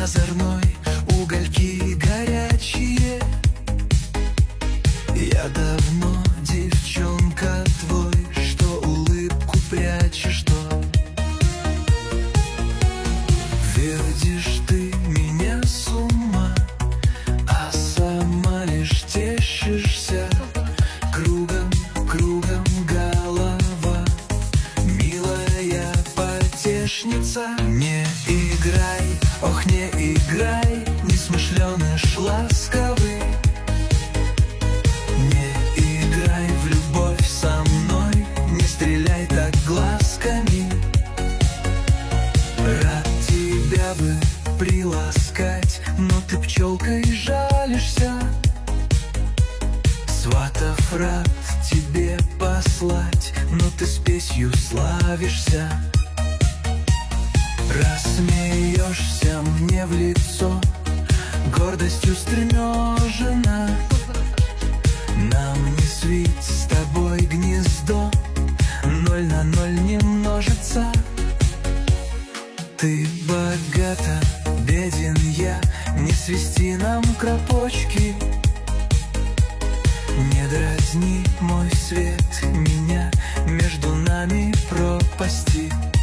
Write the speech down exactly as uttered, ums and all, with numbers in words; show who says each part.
Speaker 1: озорной, угольки горячие. Я давно девчонка твой, что улыбку прячешь, что вводишь ты меня с ума, а сама лишь тешишься. Кругом, кругом голова, милая потешница. Не играй, ох, не играй, несмышленыш ласковый. Не играй в любовь со мной, не стреляй так глазками. Рад тебя бы приласкать, но ты пчелкой жалишься. Сватов рад тебе послать, но ты спесью славишься. Рассмеешься мне в лицо, гордостью стремежена. Нам не свить с тобой гнездо, ноль на ноль не множится. Ты богата, беден я, не свисти нам кропочки. Не дразни, мой свет, меня, между нами пропасти.